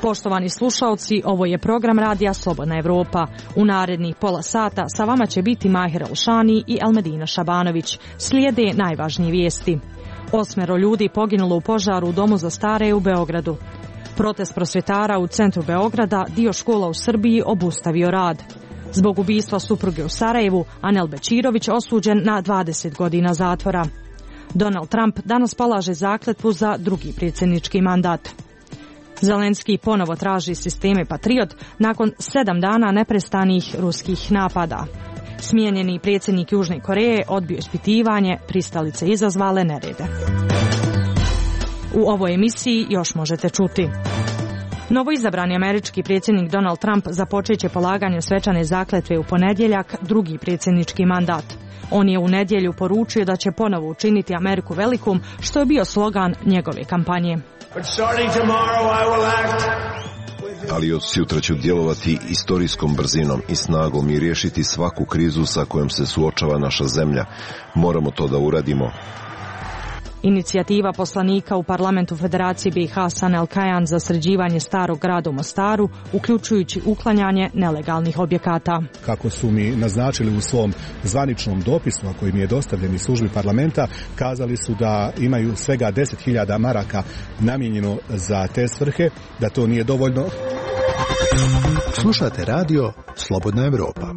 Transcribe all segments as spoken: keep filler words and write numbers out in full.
Poštovani slušaoci, ovo je program radija Slobodna Evropa. U narednih pola sata sa vama će biti Mahir Alšani i Elmedina Šabanović. Slijede najvažnije vijesti. Osmero ljudi poginulo u požaru u domu za stare u Beogradu. Protest prosvjetara u centru Beograda, dio škola u Srbiji obustavio rad. Zbog ubistva supruge u Sarajevu, Anel Bečirović osuđen na dvadeset godina zatvora. Donald Trump danas polaže zakletvu za drugi predsjednički mandat. Zelenski ponovo traži sisteme Patriot nakon sedam dana neprestanih ruskih napada. Smijenjeni predsjednik Južne Koreje odbio ispitivanje, pristalice izazvale nerede. U ovoj emisiji još možete čuti. Novoizabrani američki predsjednik Donald Trump započet će polaganje svečane zakletve u ponedjeljak, drugi predsjednički mandat. On je u nedjelju poručio da će ponovo učiniti Ameriku velikom, što je bio slogan njegove kampanje. Ali od sutra ću djelovati istorijskom brzinom i snagom i riješiti svaku krizu sa kojom se suočava naša zemlja. Moramo to da uradimo. Inicijativa poslanika u parlamentu Federacije B i H Sanel Kajan za sređivanje starog grada u Mostaru, uključujući uklanjanje nelegalnih objekata. Kako su mi naznačili u svom zvaničnom dopisu, a koji mi je dostavljen iz službi parlamenta, kazali su da imaju svega deset hiljada maraka namijenjeno za te svrhe, da to nije dovoljno. Slušate radio Slobodna Evropa.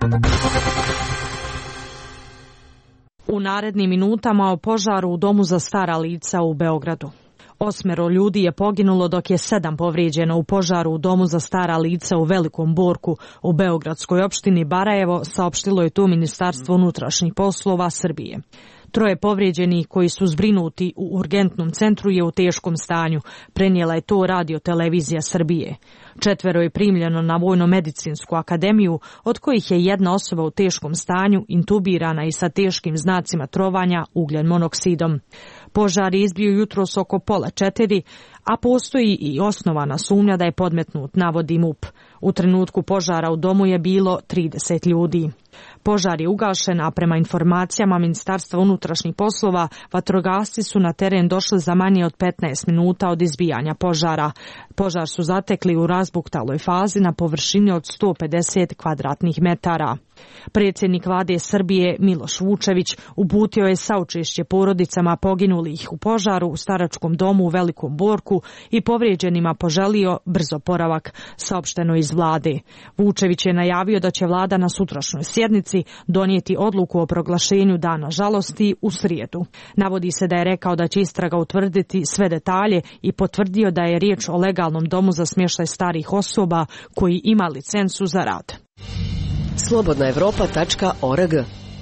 U narednim minutama o požaru u domu za stara lica u Beogradu. Osmero ljudi je poginulo dok je sedam povrijeđeno u požaru u domu za stara lica u Velikom Borku u beogradskoj opštini Barajevo, saopštilo je to Ministarstvo unutrašnjih poslova Srbije. Troje povrijeđenih koji su zbrinuti u urgentnom centru je u teškom stanju, prenijela je to Radio Televizija Srbije. Četvero je primljeno na Vojno-medicinsku akademiju, od kojih je jedna osoba u teškom stanju, intubirana i sa teškim znacima trovanja ugljen monoksidom. Požar je izbio jutros oko pola četiri, a postoji i osnovana sumnja da je podmetnut, navodi M U P. U trenutku požara u domu je bilo trideset ljudi. Požar je ugašen, a prema informacijama Ministarstva unutrašnjih poslova, vatrogasci su na teren došli za manje od petnaest minuta od izbijanja požara. Požar su zatekli u razbuktaloj fazi na površini od sto pedeset kvadratnih metara. Predsjednik vlade Srbije Miloš Vučević uputio je saučešće porodicama poginulih u požaru u staračkom domu u Velikom Borku i povrijeđenima poželio brz oporavak, saopšteno iz vlade. Vučević je najavio da će vlada na sutrašnjoj sjednici donijeti odluku o proglašenju dana žalosti u srijedu. Navodi se da je rekao da će istraga utvrditi sve detalje i potvrdio da je riječ o legalnom domu za smještaj starih osoba koji ima licencu za rad. slobodna evropa tačka org.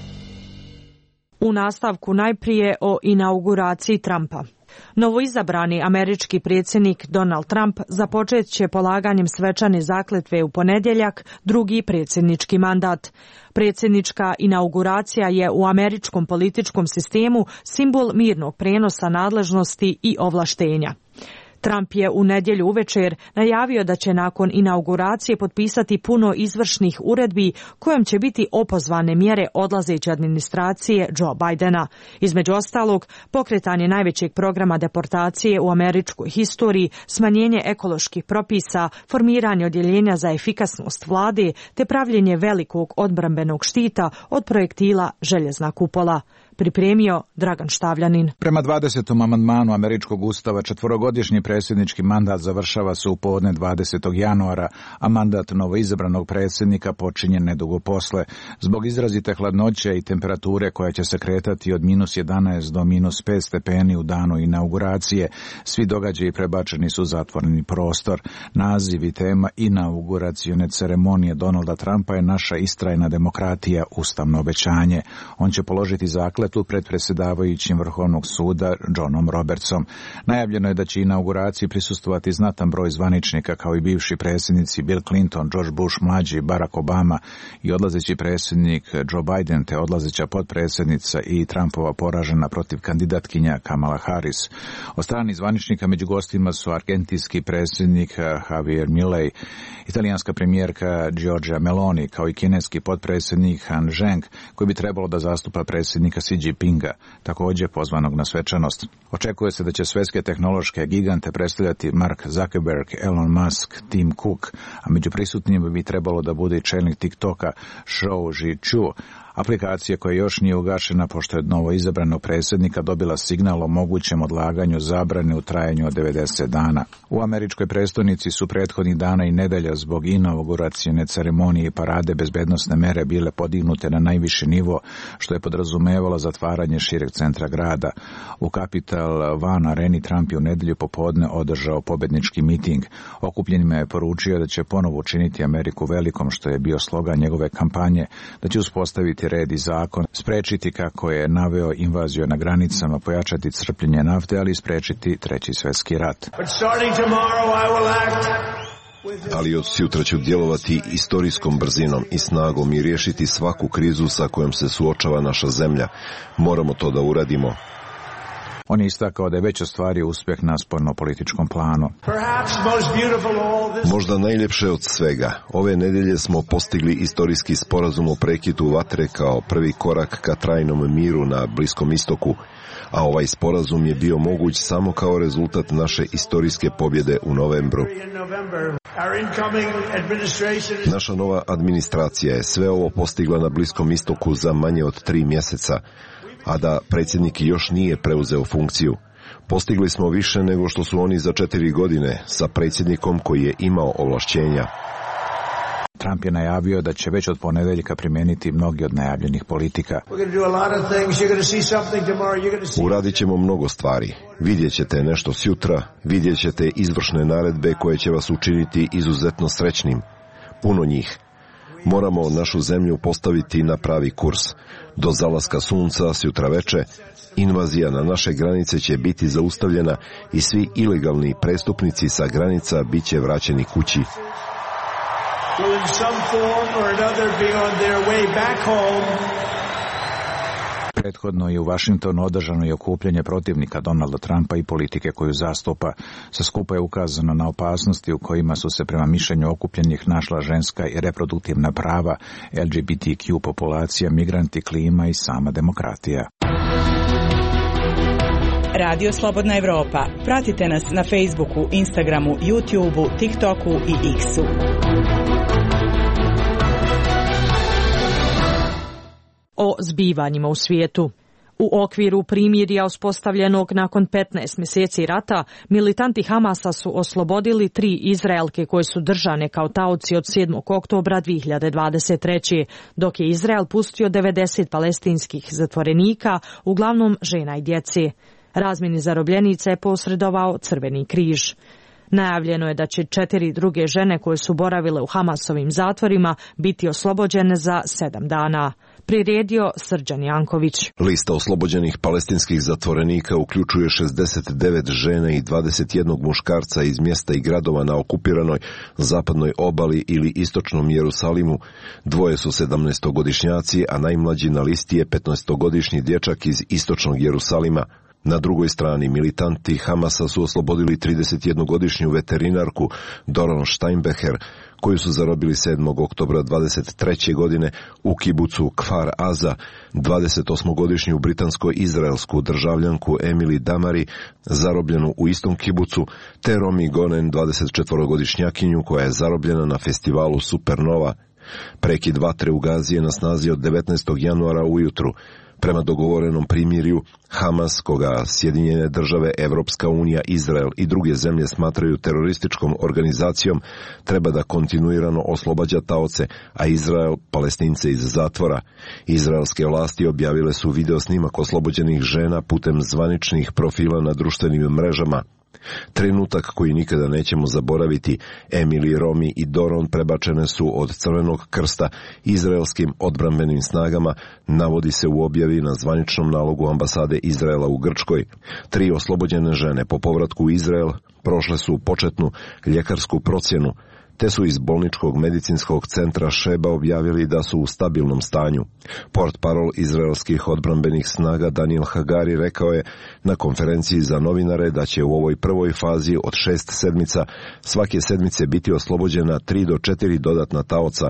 U nastavku najprije o inauguraciji Trumpa. Novoizabrani američki predsjednik Donald Trump započet će polaganjem svečane zakletve u ponedjeljak, drugi predsjednički mandat. Predsjednička inauguracija je u američkom političkom sistemu simbol mirnog prenosa nadležnosti i ovlaštenja. Trump je u nedjelju uvečer najavio da će nakon inauguracije potpisati puno izvršnih uredbi kojom će biti opozvane mjere odlazeće administracije Joe Bidena. Između ostalog, pokretanje najvećeg programa deportacije u američkoj historiji, smanjenje ekoloških propisa, formiranje odjeljenja za efikasnost vlade te pravljenje velikog odbrambenog štita od projektila željezna kupola. Pripremio Dragan Štavljanin. Prema dvadesetom amandmanu američkog ustava četvorogodišnji predsjednički mandat završava se u podne dvadesetog januara, a mandat novoizabranog predsjednika počinje nedugo posle. Zbog izrazite hladnoće i temperature koja će se kretati od minus jedanaest do minus pet stepeni u danu inauguracije, svi događaji prebačeni su u zatvoreni prostor. Naziv i tema inauguracione ceremonije Donalda Trumpa je naša istrajna demokratija, ustavno obećanje. On će položiti zakletvu pred predsjedavajućim Vrhovnog suda Johnom Robertsom. Najavljeno je da će inauguraciji prisustvovati znatan broj zvaničnika kao i bivši predsjednici Bill Clinton, George Bush mlađi, Barack Obama i odlazeći predsjednik Joe Biden te odlazeća potpredsjednica i Trumpova poražena protiv kandidatkinja Kamala Harris. Od strani zvaničnika među gostima su argentinski predsjednik Javier Milei, italijanska premijerka Giorgia Meloni kao i kineski potpredsjednik Han Zheng koji bi trebalo da zastupa predsjednika Xi Xi Jinpinga, također pozvanog na svečanost. Očekuje se da će svjetske tehnološke gigante predstavljati Mark Zuckerberg, Elon Musk, Tim Cook, a među prisutnjima bi trebalo da bude i čelnik TikToka Shou Zi-Chew, aplikacija koja još nije ugašena pošto je novo izabranog predsjednika dobila signal o mogućem odlaganju zabrane u trajanju od devedeset dana. U američkoj prestonici su prethodnih dana i nedelja zbog inauguracijne ceremonije i parade bezbednosne mere bile podignute na najviši nivo, što je podrazumevalo zatvaranje šireg centra grada. U Capital One areni Trump je u nedelju popodne održao pobednički miting. Okupljenima je poručio da će ponovo učiniti Ameriku velikom, što je bio slogan njegove kampanje, da će uspostaviti red i zakon, sprečiti, kako je naveo, invaziju na granicama, pojačati crpljenje nafte, ali sprečiti treći svjetski rat. Ali od sutra ću djelovati istorijskom brzinom i snagom i riješiti svaku krizu sa kojom se suočava naša zemlja. Moramo to da uradimo. On je istakao da je već ostvario uspjeh na spoljnopolitičkom planu. Možda najljepše od svega. Ove nedelje smo postigli istorijski sporazum o prekidu vatre kao prvi korak ka trajnom miru na Bliskom istoku, a ovaj sporazum je bio moguć samo kao rezultat naše istorijske pobjede u novembru. Naša nova administracija je sve ovo postigla na Bliskom istoku za manje od tri mjeseca, a da predsjednik još nije preuzeo funkciju. Postigli smo više nego što su oni za četiri godine sa predsjednikom koji je imao ovlašćenja. Trump je najavio da će već od ponedeljka primijeniti mnogi od najavljenih politika. Uradit ćemo mnogo stvari. Vidjet ćete nešto sjutra, vidjet ćete izvršne naredbe koje će vas učiniti izuzetno srećnim. Puno njih. Moramo našu zemlju postaviti na pravi kurs. Do zalaska sunca sjutra veče, invazija na naše granice će biti zaustavljena i svi ilegalni prestupnici sa granica bit će vraćeni kući. Prethodno je u Washingtonu održano i okupljanje protivnika Donalda Trumpa i politike koju zastupa. Sa skupa je ukazano na opasnosti u kojima su se prema mišljenju okupljenih našla ženska i reproduktivna prava, L G B T Q populacija, migranti, klima i sama demokratija. Radio Slobodna Evropa. Pratite nas na Facebooku, Instagramu, YouTubeu, TikToku i X-u. O zbivanjima u svijetu. U okviru primirja uspostavljenog nakon petnaest mjeseci rata, militanti Hamasa su oslobodili tri Izraelke koje su držane kao taoci od sedmog oktobra dvije hiljade dvadeset treće. dok je Izrael pustio devedeset palestinskih zatvorenika, uglavnom žena i djece. Razmjeni zarobljenica je posredovao Crveni križ. Najavljeno je da će četiri druge žene koje su boravile u Hamasovim zatvorima biti oslobođene za sedam dana. Priredio Srđan Janković. Lista oslobođenih palestinskih zatvorenika uključuje šezdeset devet žena i dvadeset jedan muškarca iz mjesta i gradova na okupiranoj zapadnoj obali ili istočnom Jerusalimu. Dvoje su sedamnaestogodišnjaci, a najmlađi na listi je petnaestogodišnji dječak iz istočnog Jerusalima. Na drugoj strani militanti Hamasa su oslobodili tridesetjednogodišnju veterinarku Doron Steinbecher, koju su zarobili sedmog oktobra dvadeset treće godine u kibucu Kfar Aza, dvadesetosmogodišnju britansko-izraelsku državljanku Emily Damari, zarobljenu u istom kibucu, te Romi Gonen, dvadesetčetvorogodišnjakinju koja je zarobljena na festivalu Supernova. Prekid vatre u Gazi je na snazi od devetnaestog januara ujutru. Prema dogovorenom primirju, Hamas, koga Sjedinjene države, Evropska unija, Izrael i druge zemlje smatraju terorističkom organizacijom, treba da kontinuirano oslobađa taoce, a Izrael Palestince iz zatvora. Izraelske vlasti objavile su video snimak oslobođenih žena putem zvaničnih profila na društvenim mrežama. Trenutak koji nikada nećemo zaboraviti, Emily, Romi i Doron prebačene su od Crvenog krsta izraelskim odbrambenim snagama, navodi se u objavi na zvaničnom nalogu ambasade Izraela u Grčkoj. Tri oslobođene žene po povratku u Izrael prošle su početnu ljekarsku procjenu, te su iz bolničkog medicinskog centra Šeba objavili da su u stabilnom stanju. Portparol izraelskih odbrambenih snaga Daniel Hagari rekao je na konferenciji za novinare da će u ovoj prvoj fazi od šest sedmica svake sedmice biti oslobođena tri do četiri dodatna taoca.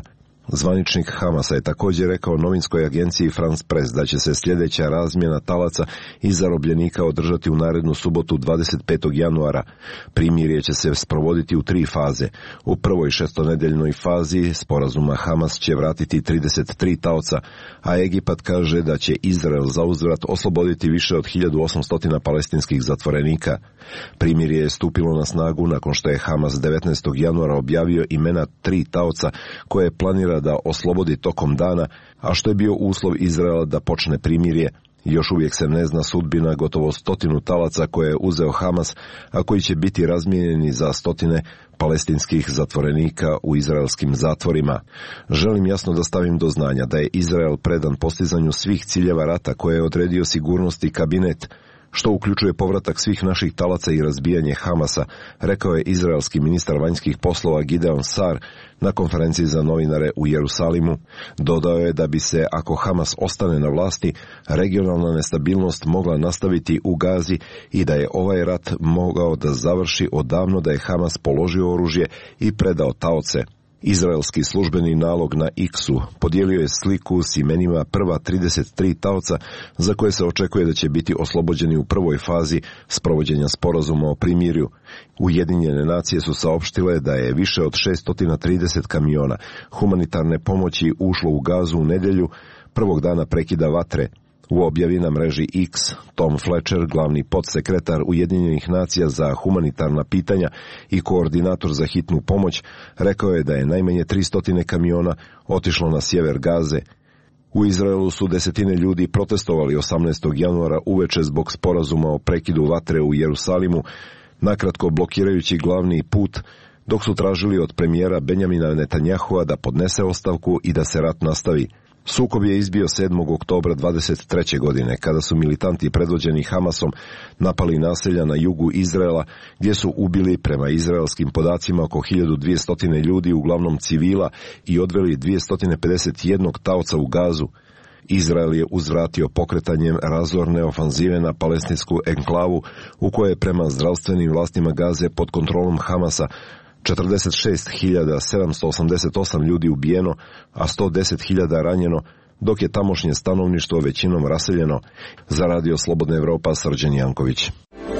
Zvaničnik Hamasa je također rekao novinskoj agenciji France Press da će se sljedeća razmjena talaca i zarobljenika održati u narednu subotu dvadeset petog januara. Primirje će se sprovoditi u tri faze. U prvoj šestonedeljnoj fazi sporazuma Hamas će vratiti trideset tri taoca, a Egipat kaže da će Izrael zauzvrat osloboditi više od hiljadu osamsto palestinskih zatvorenika. Primirje je stupilo na snagu nakon što je Hamas devetnaestog januara objavio imena tri taoca koje planira da oslobodi tokom dana, a što je bio uslov Izraela da počne primirje. Još uvijek se ne zna sudbina gotovo stotinu talaca koje je uzeo Hamas, a koji će biti razmijenjeni za stotine palestinskih zatvorenika u izraelskim zatvorima. Želim jasno da stavim do znanja da je Izrael predan postizanju svih ciljeva rata koje je odredio sigurnosti kabinet, što uključuje povratak svih naših talaca i razbijanje Hamasa, rekao je izraelski ministar vanjskih poslova Gideon Sar na konferenciji za novinare u Jerusalimu. Dodao je da bi se, ako Hamas ostane na vlasti, regionalna nestabilnost mogla nastaviti u Gazi i da je ovaj rat mogao da završi odavno da je Hamas položio oružje i predao taoce. Izraelski službeni nalog na X-u podijelio je sliku s imenima prva trideset tri taoca za koje se očekuje da će biti oslobođeni u prvoj fazi sprovođenja sporazuma o primirju. Ujedinjene nacije su saopštile da je više od šesto trideset kamiona humanitarne pomoći ušlo u Gazu u nedjelju, prvog dana prekida vatre. U objavi na mreži X, Tom Fletcher, glavni podsekretar Ujedinjenih nacija za humanitarna pitanja i koordinator za hitnu pomoć, rekao je da je najmanje tristo kamiona otišlo na sjever Gaze. U Izraelu su desetine ljudi protestovali osamnaestog januara uveče zbog sporazuma o prekidu vatre u Jerusalimu, nakratko blokirajući glavni put, dok su tražili od premijera Benjamina Netanjahua da podnese ostavku i da se rat nastavi. Sukob je izbio sedmog oktobra dvadeset treće godine, kada su militanti predvođeni Hamasom napali naselja na jugu Izraela, gdje su ubili prema izraelskim podacima oko hiljadu dvjesto ljudi, uglavnom civila, i odveli dvjesto pedeset jedan taoca u Gazu. Izrael je uzvratio pokretanjem razorne ofanzive na palestinsku enklavu, u kojoj je prema zdravstvenim vlastima Gaze pod kontrolom Hamasa četrdeset šest hiljada sedamsto osamdeset osam ljudi ubijeno, a sto deset hiljada ranjeno, dok je tamošnje stanovništvo većinom raseljeno. Za Radio Slobodna Evropa, Srđan Janković.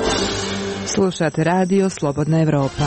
Slušate Radio Slobodna Evropa.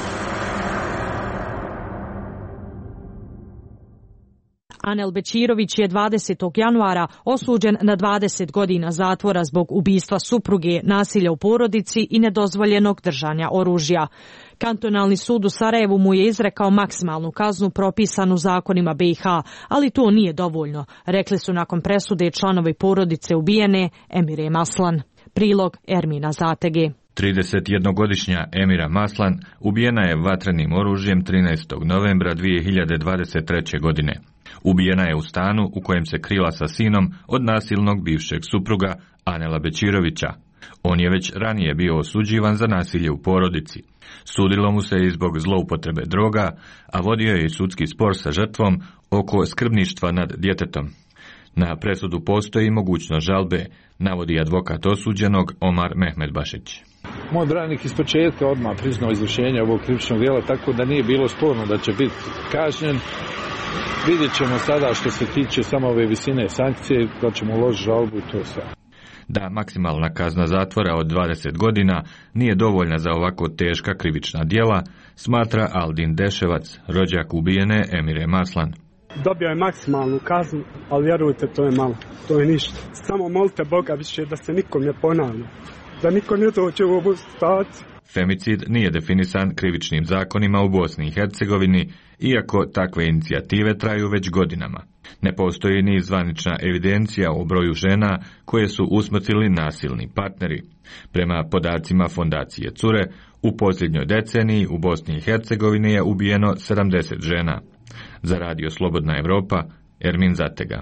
Anel Bećirović je dvadesetog januara osuđen na dvadeset godina zatvora zbog ubistva supruge, nasilja u porodici i nedozvoljenog držanja oružja. Kantonalni sud u Sarajevu mu je izrekao maksimalnu kaznu propisanu zakonima B i H, ali to nije dovoljno, rekli su nakon presude članovi porodice ubijene Emire Maslan. Prilog Ermina Zatege. tridesetjednogodišnja Emira Maslan ubijena je vatrenim oružjem trinaestog novembra dvije hiljade dvadeset treće. godine. Ubijena je u stanu u kojem se krila sa sinom od nasilnog bivšeg supruga Anela Bećirovića. On je već ranije bio osuđivan za nasilje u porodici. Sudilo mu se i zbog zloupotrebe droga, a vodio je i sudski spor sa žrtvom oko skrbništva nad djetetom. Na presudu postoji mogućnost žalbe, navodi advokat osuđenog Omar Mehmedbašić. Moj branik iz početka odmah priznao izvršenje ovog krivičnog djela, tako da nije bilo sporno da će biti kažnjen. Vidjet ćemo sada što se tiče samo ove visine sankcije, da ćemo uložiti žalbu i to je sve. Da maksimalna kazna zatvora od dvadeset godina nije dovoljna za ovako teška krivična djela, smatra Aldin Deševac, rođak ubijene Emire Maslan. Dobio je maksimalnu kaznu, ali vjerujte, to je malo, to je ništa. Samo molite Boga više da se nikom ne ponavlja, da niko ne dođe u ovu situaciju. Femicid nije definisan krivičnim zakonima u Bosni i Hercegovini, iako takve inicijative traju već godinama. Ne postoji ni zvanična evidencija o broju žena koje su usmrtili nasilni partneri. Prema podacima fondacije Cure, u posljednjoj deceniji u Bosni i Hercegovini je ubijeno sedamdeset žena. Za Radio Slobodna Evropa, Ermin Zatega.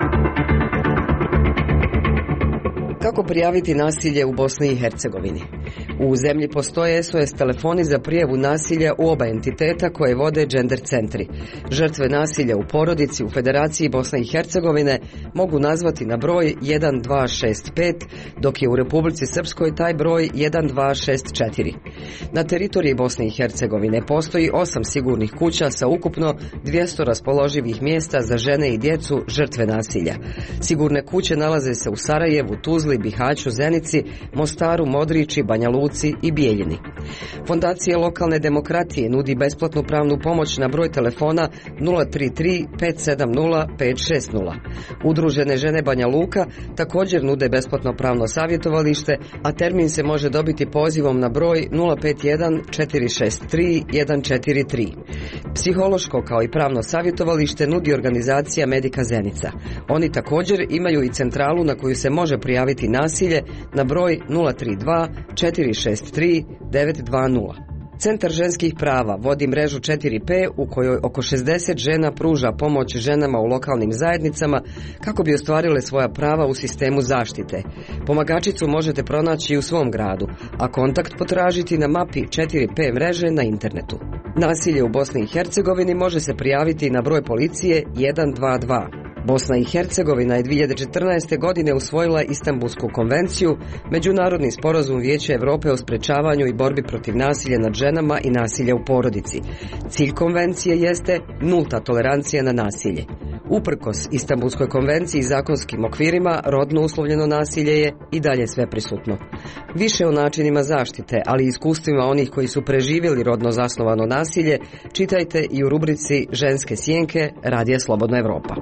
Kako prijaviti nasilje u Bosni i Hercegovini? U zemlji postoje S O S telefoni za prijavu nasilja u oba entiteta koje vode gender centri. Žrtve nasilja u porodici u Federaciji Bosne i Hercegovine mogu nazvati na broj jedan dva šest pet, dok je u Republici Srpskoj taj broj jedan dva šest četiri. Na teritoriji Bosne i Hercegovine postoji osam sigurnih kuća sa ukupno dvjesto raspoloživih mjesta za žene i djecu žrtve nasilja. Sigurne kuće nalaze se u Sarajevu, Tuzli, Bihaću, Zenici, Mostaru, Modrići, Banja Luci i Bijeljini. Fondacija lokalne demokratije nudi besplatnu pravnu pomoć na broj telefona nula tri tri pet sedam nula pet šest nula. Udružene žene Banja Luka također nude besplatno pravno savjetovalište, a termin se može dobiti pozivom na broj nula pet jedan četiri šest tri jedan četiri tri. Psihološko kao i pravno savjetovalište nudi organizacija Medika Zenica. Oni također imaju i centralu na koju se može prijaviti nasilje na broj nula tri dva četiri šest tri devet dva nula. Centar ženskih prava vodi mrežu četiri P u kojoj oko šezdeset žena pruža pomoć ženama u lokalnim zajednicama kako bi ostvarile svoja prava u sistemu zaštite. Pomagačicu možete pronaći u svom gradu, a kontakt potražiti na mapi četiri P mreže na internetu. Nasilje u Bosni i Hercegovini može se prijaviti na broj policije jedan dva dva. Bosna i Hercegovina je dvije hiljade četrnaeste. godine usvojila Istanbulsku konvenciju, međunarodni sporazum Vijeća Europe o sprečavanju i borbi protiv nasilja nad ženama i nasilja u porodici. Cilj konvencije jeste nulta tolerancija na nasilje. Uprkos Istanbulskoj konvenciji i zakonskim okvirima, rodno uslovljeno nasilje je i dalje sveprisutno. Više o načinima zaštite, ali i iskustvima onih koji su preživjeli rodno zasnovano nasilje, čitajte i u rubrici Ženske sjenke Radija Slobodna Evropa.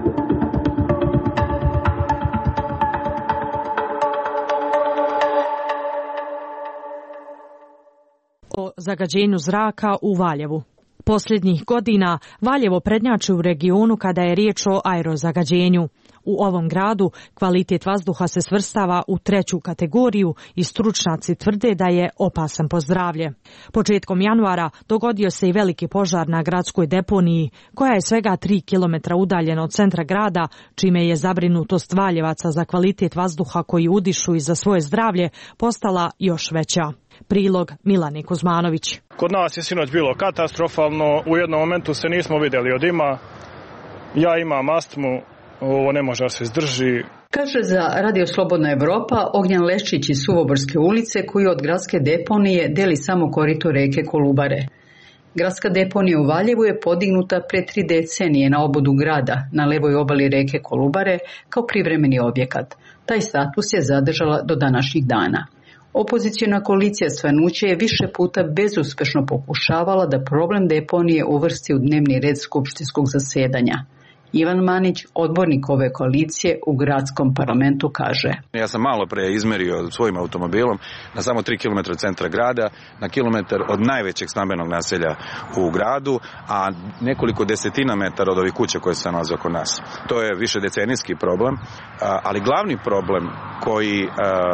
O zagađenju zraka u Valjevu. Posljednjih godina Valjevo prednjači u regionu kada je riječ o aerozagađenju. U ovom gradu kvalitet vazduha se svrstava u treću kategoriju i stručnjaci tvrde da je opasan po zdravlje. Početkom januara dogodio se i veliki požar na gradskoj deponiji, koja je svega tri kilometra udaljena od centra grada, čime je zabrinutost Valjevaca za kvalitet vazduha koji udišu i za svoje zdravlje postala još veća. Prilog Milane Kuzmanović. Kod nas je sinoć bilo katastrofalno, u jednom momentu se nismo vidjeli od dima. Ja imam astmu, ovo ne može da se izdrži. Kaže za Radio Slobodna Evropa Ognjan Leščić iz Suvoborske ulice, koji od gradske deponije deli samo korito reke Kolubare. Gradska deponija u Valjevu je podignuta pre tri decenije na obodu grada, na levoj obali reke Kolubare, kao privremeni objekat. Taj status je zadržala do današnjih dana. Opozicijona koalicija Svanuće je više puta bezuspešno pokušavala da problem deponije uvrsti u dnevni red skupštinskog zasedanja. Ivan Manić, odbornik ove koalicije u gradskom parlamentu, kaže: Ja sam malo pre izmerio svojim automobilom na samo tri kilometra od centra grada, na kilometar od najvećeg stambenog naselja u gradu, a nekoliko desetina metara od ovih kuća koje se nalaze oko nas. To je više decenijski problem, ali glavni problem koji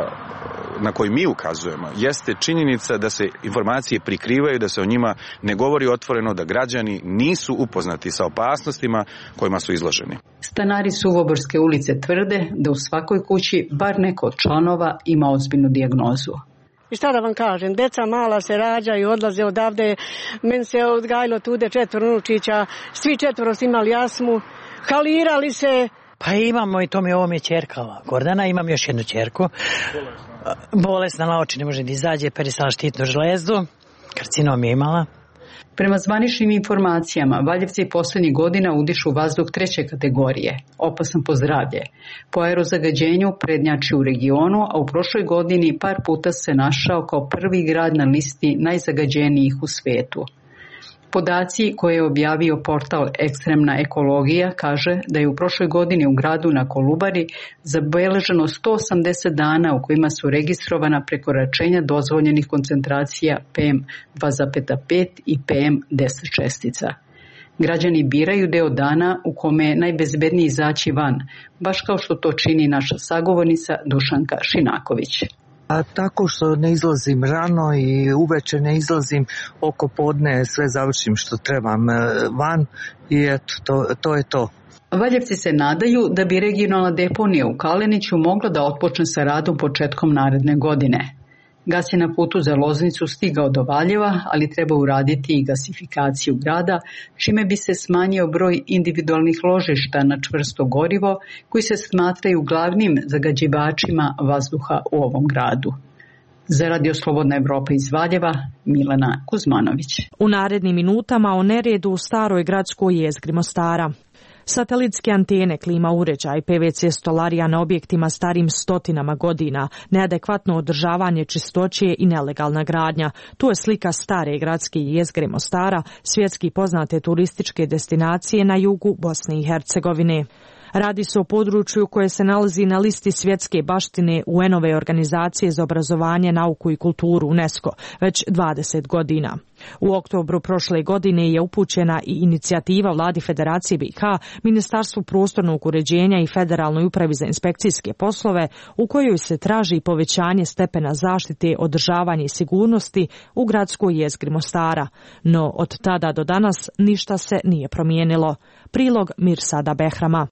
na koji mi ukazujemo jeste činjenica da se informacije prikrivaju, da se o njima ne govori otvoreno, da građani nisu upoznati sa opasnostima kojima su izloženi. Stanari Suvoborske ulice tvrde da u svakoj kući bar neko od članova ima ozbiljnu dijagnozu. I šta da vam kažem, deca mala se rađaju, odlaze odavde, meni se odgajilo tude četvoro unučića, svi četvoro su imali astmu, halirali se. Pa imamo i to mi ovo mi je ćerka Gordana, imam još jednu ćerku. Bolesna na oči, ne može da izađe, perisala štitnu žlezdu, karcinom je imala. Prema zvaničnim informacijama, Valjevci posljednjih godina udišu vazduh treće kategorije, opasan po zdravlje. Po aerozagađenju prednjači u regionu, a u prošloj godini par puta se našao kao prvi grad na listi najzagađenijih u svijetu. Podaci koje je objavio portal Ekstremna ekologija kaže da je u prošloj godini u gradu na Kolubari zabeleženo sto osamdeset dana u kojima su registrovana prekoračenja dozvoljenih koncentracija P M dva zarez pet i P M deset čestica. Građani biraju deo dana u kome je najbezbednije izaći van, baš kao što to čini naša sagovornica Dušanka Šinaković. A tako što ne izlazim rano i uveče ne izlazim, oko podne sve završim što trebam van i eto, to, to je to. Valjevci se nadaju da bi regionalna deponija u Kaleniću mogla da otpočne sa radom početkom naredne godine. Gas je na putu za Loznicu stigao do Valjeva, ali treba uraditi i gasifikaciju grada, čime bi se smanjio broj individualnih ložišta na čvrsto gorivo koji se smatraju glavnim zagađivačima vazduha u ovom gradu. Za Radio Slobodna Evropa iz Valjeva, Milana Kuzmanović. U narednim minutama o neredu u staroj gradskoj jezgri Mostara. Satelitske antene, klima uređaj, P V C stolarija na objektima starim stotinama godina, neadekvatno održavanje čistoće i nelegalna gradnja. Tu je slika stare gradske jezgre Mostara, svjetski poznate turističke destinacije na jugu Bosne i Hercegovine. Radi se o području koje se nalazi na listi svjetske baštine U N-ove organizacije za obrazovanje, nauku i kulturu UNESCO već dvadeset godina. U oktobru prošle godine je upućena i inicijativa Vladi Federacije B i H, Ministarstvu prostornog uređenja i Federalnoj upravi za inspekcijske poslove u kojoj se traži povećanje stepena zaštite, održavanja i sigurnosti u gradskoj jezgri Mostara. No od tada do danas ništa se nije promijenilo. Prilog Mirsada Behrama.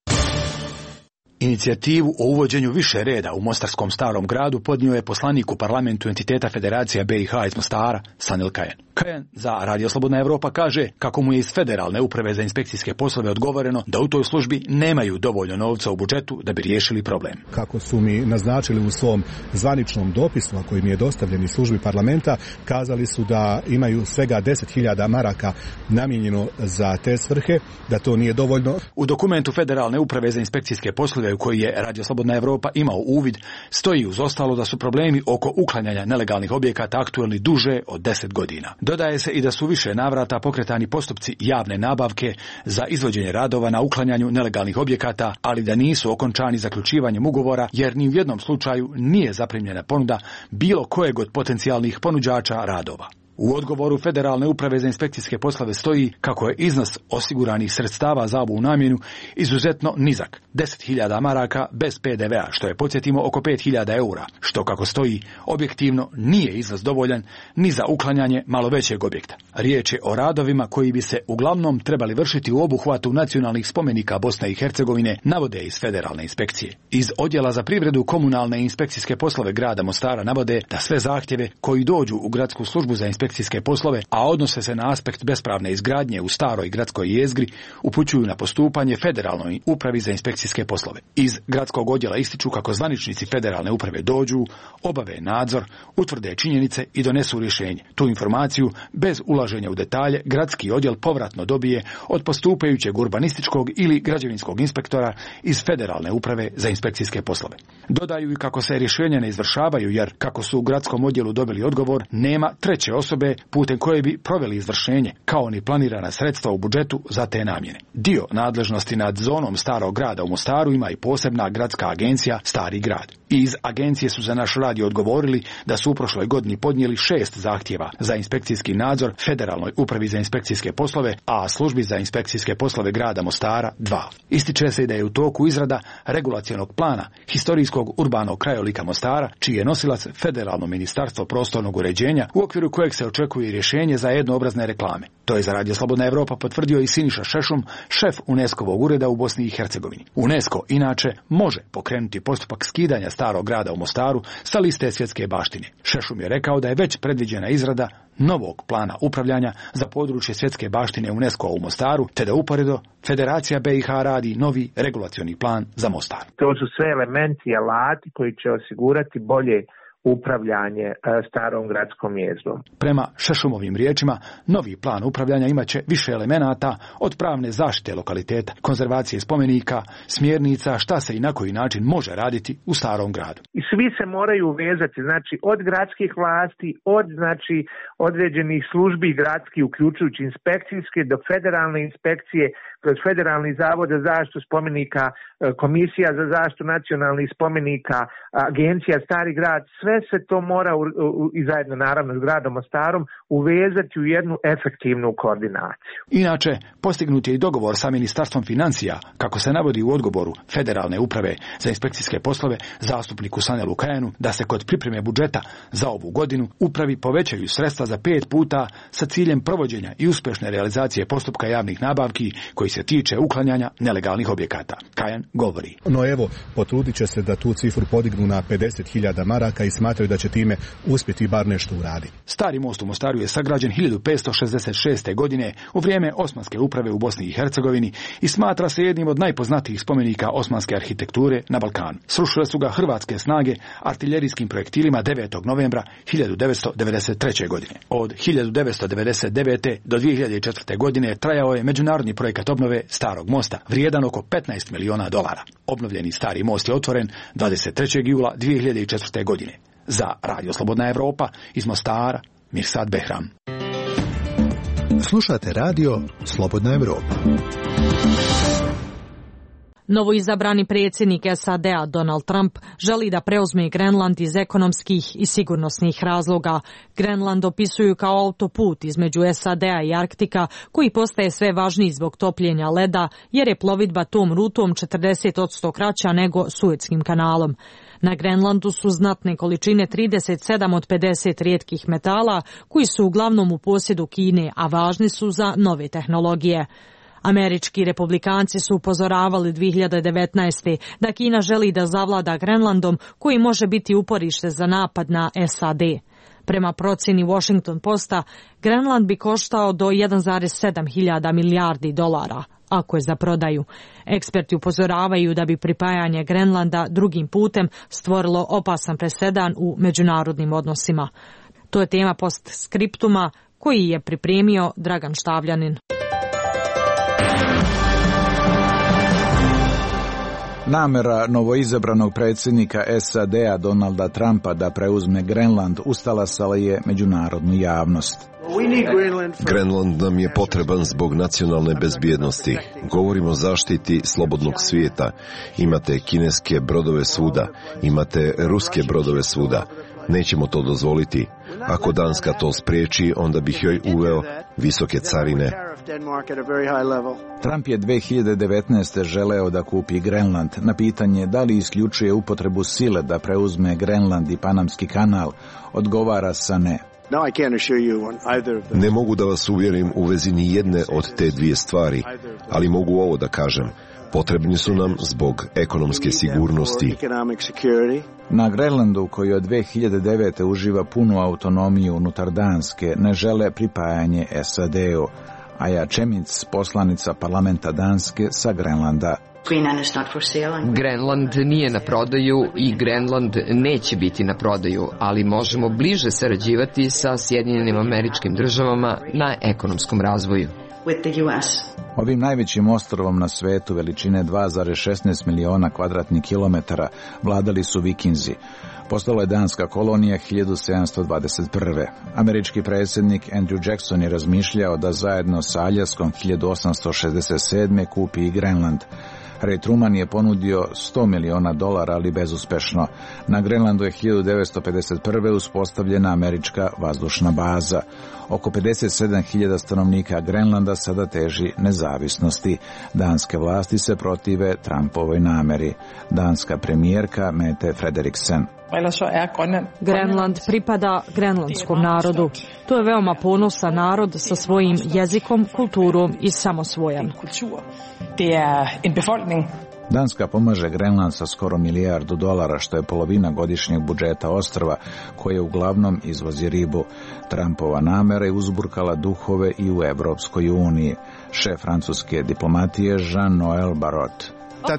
Inicijativu o uvođenju više reda u Mostarskom starom gradu podnio je poslanik u parlamentu entiteta Federacija B i H iz Mostara, Sanil Kajen. Kajen za Radio Slobodna Evropa kaže kako mu je iz Federalne uprave za inspekcijske poslove odgovoreno da u toj službi nemaju dovoljno novca u budžetu da bi riješili problem. Kako su mi naznačili u svom zvaničnom dopisu, a koji mi je dostavljen iz službi parlamenta, kazali su da imaju svega deset hiljada maraka namijenjeno za te svrhe, da to nije dovoljno. U dokumentu Federalne uprave za inspekcijske poslove u koji je Radio Slobodna Evropa imao uvid, stoji uz ostalo da su problemi oko uklanjanja nelegalnih objekata aktuelni duže od deset godina. Dodaje se i da su više navrata pokretani postupci javne nabavke za izvođenje radova na uklanjanju nelegalnih objekata, ali da nisu okončani zaključivanjem ugovora jer ni u jednom slučaju nije zaprimljena ponuda bilo kojeg od potencijalnih ponuđača radova. U odgovoru Federalne uprave za inspekcijske poslove stoji kako je iznos osiguranih sredstava za ovu namjenu izuzetno nizak, deset hiljada maraka bez P D V-a, što je, podsjetimo, oko pet hiljada eura, što, kako stoji, objektivno nije iznos dovoljan ni za uklanjanje malo većeg objekta. Riječ je o radovima koji bi se uglavnom trebali vršiti u obuhvatu nacionalnih spomenika Bosne i Hercegovine, navode iz Federalne inspekcije. Iz Odjela za privredu, komunalne i inspekcijske poslove grada Mostara navode da sve zahtjeve koji dođu u gradsku službu za inspekcijske poslove, a odnose se na aspekt bespravne izgradnje u staroj gradskoj jezgri, upućuju na postupanje Federalnoj upravi za inspekcijske poslove. Iz gradskog odjela ističu kako zvaničnici Federalne uprave dođu, obave nadzor, utvrde činjenice i donesu rješenje. Tu informaciju, bez ulaženja u detalje, gradski odjel povratno dobije od postupajućeg urbanističkog ili građevinskog inspektora iz Federalne uprave za inspekcijske poslove. Dodaju i kako se rješenja ne izvršavaju jer, kako su u gradskom odjelu dobili odgovor, nema treće osobe putem koje bi proveli izvršenje, kao ni planirana sredstva u budžetu za te namjene. Dio nadležnosti nad zonom starog grada u Mostaru ima i posebna gradska agencija Stari grad. I iz agencije su za naš radio odgovorili da su u prošloj godini podnijeli šest zahtjeva za inspekcijski nadzor Federalnoj upravi za inspekcijske poslove, a službi za inspekcijske poslove grada Mostara dva. Ističe se da je u toku izrada regulacionog plana historijskog urbanog krajolika Mostara, čiji je nosilac Federalno ministarstvo prostornog uređenja, u okviru kojeg se očekuje rješenje za jednoobrazne reklame. To je za Radio Slobodna Evropa potvrdio i Siniša Šešum, šef UNESCO-vog ureda u Bosni i Hercegovini. UNESCO inače može pokrenuti postupak skidanja starog grada u Mostaru sa liste svjetske baštine. Šešum je rekao da je već predviđena izrada novog plana upravljanja za područje svjetske baštine UNESCO-a u Mostaru, te da uporedo Federacija B i H radi novi regulacioni plan za Mostar. To su sve elementi i alati koji će osigurati bolje upravljanje starom gradskom jezgrom. Prema Šešumovim riječima, novi plan upravljanja imaće više elemenata od pravne zaštite lokaliteta, konzervacije spomenika, smjernica šta se i na koji način može raditi u starom gradu. I svi se moraju vezati, znači od gradskih vlasti, od znači određenih službi gradskih, uključujući inspekcijske, do federalne inspekcije, kroz Federalni zavod za zaštitu spomenika, Komisija za zaštitu nacionalnih spomenika, Agencija Stari grad, sve se to mora u, u, i zajedno naravno s gradom Mostarom uvezati u jednu efektivnu koordinaciju. Inače, postignut je i dogovor sa Ministarstvom financija, kako se navodi u odgovoru Federalne uprave za inspekcijske poslove zastupniku Sanelu Kajanu, da se kod pripreme budžeta za ovu godinu upravi povećaju sredstva za pet puta sa ciljem provođenja i uspješne realizacije postupka javnih nabavki koji koji se tiče uklanjanja nelegalnih objekata. Kajan govori. No evo, potrudit će se da tu cifru podignu na pedeset hiljada maraka i smatraju da će time uspjeti bar nešto uraditi. Stari most u Mostaru je sagrađen hiljadu petsto šezdeset šeste. godine u vrijeme Osmanske uprave u Bosni i Hercegovini i smatra se jednim od najpoznatijih spomenika osmanske arhitekture na Balkanu. Srušile su ga hrvatske snage artiljerijskim projektilima devetog novembra hiljadu devetsto devedeset treće. godine. Od hiljadu devetsto devedeset devete. do dvije hiljade četvrte. godine trajao je međunarodni projekat obnove Starog mosta, vrijedan oko petnaest miliona dolara. Obnovljeni Stari most je otvoren dvadeset trećeg jula dvije hiljade četvrte. godine. Za Radio Slobodna Evropa iz Mostara, Mirsad Behram. Slušate Radio Slobodna Evropa. Novoizabrani predsjednik S A D-a Donald Trump želi da preuzme Grenland iz ekonomskih i sigurnosnih razloga. Grenland opisuju kao autoput između S A D-a i Arktika koji postaje sve važniji zbog topljenja leda jer je plovidba tom rutom četrdeset posto kraća nego Suetskim kanalom. Na Grenlandu su znatne količine trideset sedam od pedeset rijetkih metala koji su uglavnom u posjedu Kine, a važni su za nove tehnologije. Američki republikanci su upozoravali dvije hiljade devetnaeste. da Kina želi da zavlada Grenlandom koji može biti uporište za napad na S A D. Prema procjeni Washington Posta, Grenland bi koštao do jedan zarez sedam hiljada milijardi dolara, ako je za prodaju. Eksperti upozoravaju da bi pripajanje Grenlanda drugim putem stvorilo opasan presedan u međunarodnim odnosima. To je tema postskriptuma koji je pripremio Dragan Štavljanin. Namera novoizabranog predsjednika S A D-a Donalda Trumpa da preuzme Grenland ustalasala je međunarodnu javnost. Grenland nam je potreban zbog nacionalne bezbjednosti. Govorimo o zaštiti slobodnog svijeta. Imate kineske brodove svuda, imate ruske brodove svuda. Nećemo to dozvoliti. Ako Danska to spriječi, onda bih joj uveo visoke carine. Trump je dvije hiljade devetnaeste. želeo da kupi Grenland. Na pitanje da li isključuje upotrebu sile da preuzme Grenland i Panamski kanal, odgovara sa ne. Ne mogu da vas uvjerim u vezi ni jedne od te dvije stvari, ali mogu ovo da kažem. Potrebni su nam zbog ekonomske sigurnosti. Na Grenlandu, koji od dvije hiljade devete. uživa punu autonomiju unutar Danske, ne žele pripajanje S A D-u. Aja Čemic, poslanica parlamenta Danske sa Grenlanda. Grenland nije na prodaju i Grenland neće biti na prodaju, ali možemo bliže sarađivati sa Sjedinjenim Američkim Državama na ekonomskom razvoju. Ovim najvećim ostrvom na svetu veličine dva zarez šesnaest miliona kvadratnih kilometara vladali su Vikinzi. Postala je danska kolonija hiljadu sedamsto dvadeset prve. Američki predsjednik Andrew Jackson je razmišljao da zajedno sa Aljaskom hiljadu osamsto šezdeset sedme. kupi i Grenland. Harry Truman je ponudio sto miliona dolara, ali bezuspešno. Na Grenlandu je hiljadu devetsto pedeset prve. uspostavljena američka vazdušna baza. Oko pedeset sedam hiljada stanovnika Grenlanda sada teži nezavisnosti. Danske vlasti se protive Trumpovoj nameri. Danska premijerka Mette Frederiksen. Grenland pripada grenlandskom narodu. To je veoma ponosan narod sa svojim jezikom, kulturom i samosvojan. Danska pomaže Grenland sa skoro milijardu dolara, što je polovina godišnjeg budžeta ostrva, koje uglavnom izvozi ribu. Trumpova namera je uzburkala duhove i u Evropskoj uniji. Šef francuske diplomatije Jean-Noël Barrot.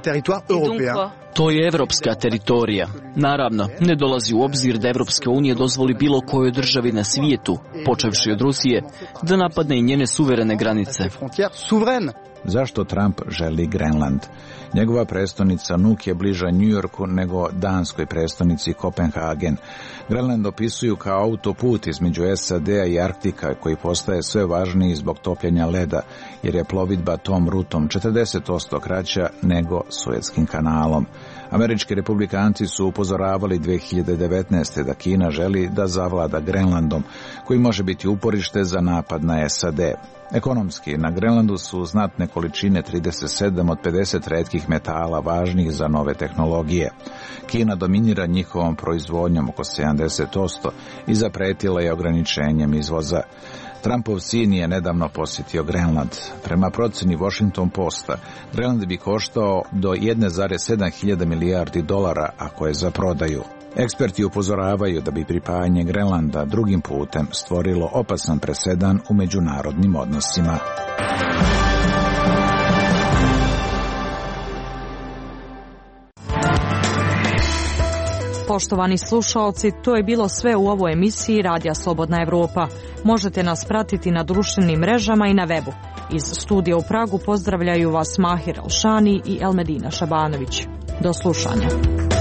To je evropska teritorija. Naravno, ne dolazi u obzir da Evropska unija dozvoli bilo kojoj državi na svijetu, počevši od Rusije, da napadne i njene suverene granice. Zašto Trump želi Grenland? Njegova prestonica Nuuk je bliža New Yorku nego danskoj prestonici Kopenhagen. Grenland opisuju kao autoput između S A D-a i Arktika koji postaje sve važniji zbog topljenja leda, jer je plovidba tom rutom četrdeset posto kraća nego Suetskim kanalom. Američki republikanci su upozoravali dvije hiljade devetnaeste. da Kina želi da zavlada Grenlandom, koji može biti uporište za napad na S A D. Ekonomski, na Grenlandu su znatne količine trideset sedam od pedeset retkih metala važnih za nove tehnologije. Kina dominira njihovom proizvodnjom oko sedamdeset posto i zapretila je ograničenjem izvoza. Trumpov sin je nedavno posjetio Grenland. Prema procjeni Washington Posta, Grenland bi koštao do jedan zarez sedam hiljada milijardi dolara ako je za prodaju. Eksperti upozoravaju da bi pripajanje Grenlanda drugim putem stvorilo opasan presedan u međunarodnim odnosima. Poštovani slušalci, to je bilo sve u ovoj emisiji Radija Slobodna Evropa. Možete nas pratiti na društvenim mrežama i na webu. Iz studija u Pragu pozdravljaju vas Mahir Alšani i Elmedina Šabanović. Do slušanja.